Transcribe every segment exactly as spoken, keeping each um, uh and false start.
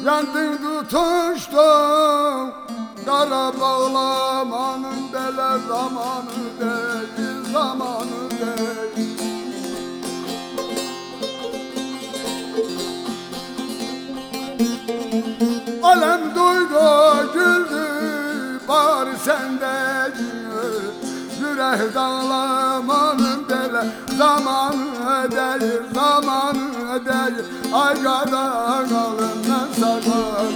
Yandın tutuştum kara bağlamanın bele zamanı değil, zamanı değil. Alem duydu güldü bari sende yürek dağlamanın bele zamanı değil, zamanı değil. Ay kadar alından sakın.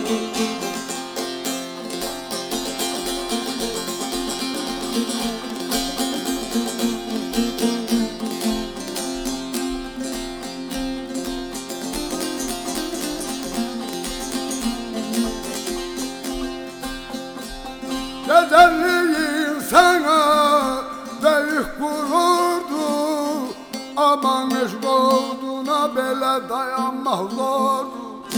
Güzelliğin sana büyük gururdu, aman eşk olduğuna bele dayanmak zordu.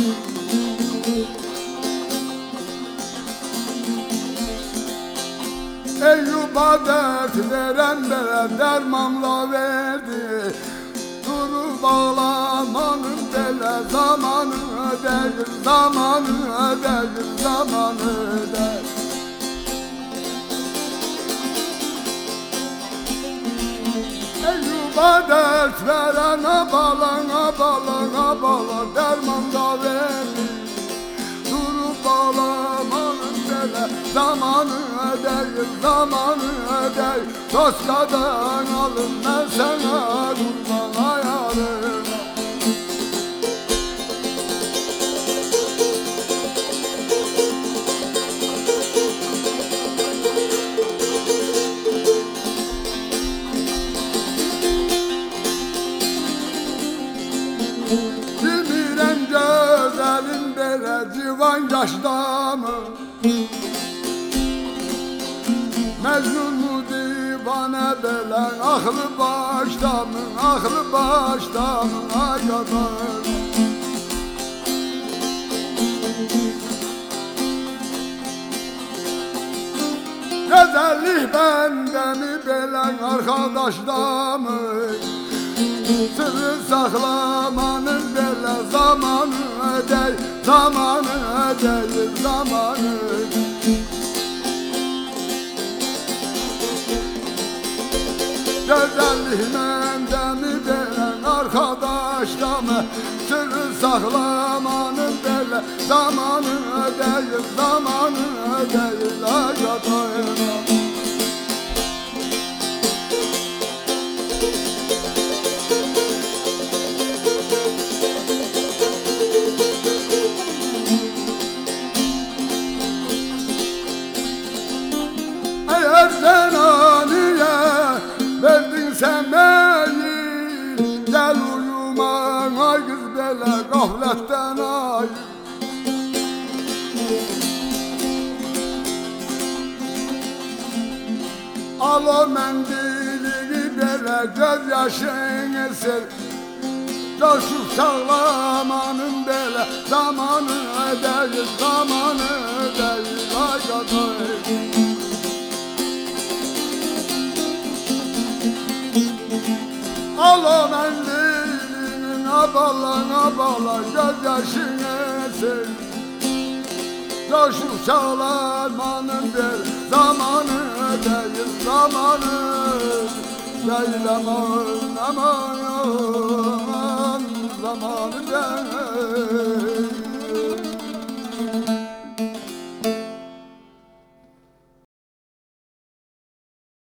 Eyyub'a dert veren bele dermanla verdi. Durup ağlamanın bele zamanı değil, zamanı değil, zamanı değil. Eyyub'a dert veren abalan, abalan, abalan derman da verdi. Durup ağlamanın bele zamanı değil, zamanı değil. Toskadan alın ben sana kurban ayarım. Bilmirem güzelin bele civan yaşta mı? Mecnun mu divane bele aklı başta mı? Aklı başta mı? Ay kadar. Güzellik bende mi bele arkadaşta mı? Sırrı saklamanın bele zamanı değil, zamanı değil, zamanı değil. Güzellik bende mi bele arkadaşta mı? Sırrı saklamanın bele zamanı değil, zamanı değil. Ay yatayım. Eğer zenaniye verdin sen beni, gel uyuma ay kız bele gafletten ay. Al o mendilini bele gözyaşını sil. Coşup sağlamanın bele zamanı değil, zamanı değil. Ay kadar. Al o mendilini abalan abalan gözyaşını sil. Coşup çağlamanın bir zamanı değil, zamanı değil. Aman aman aman zamanı değil.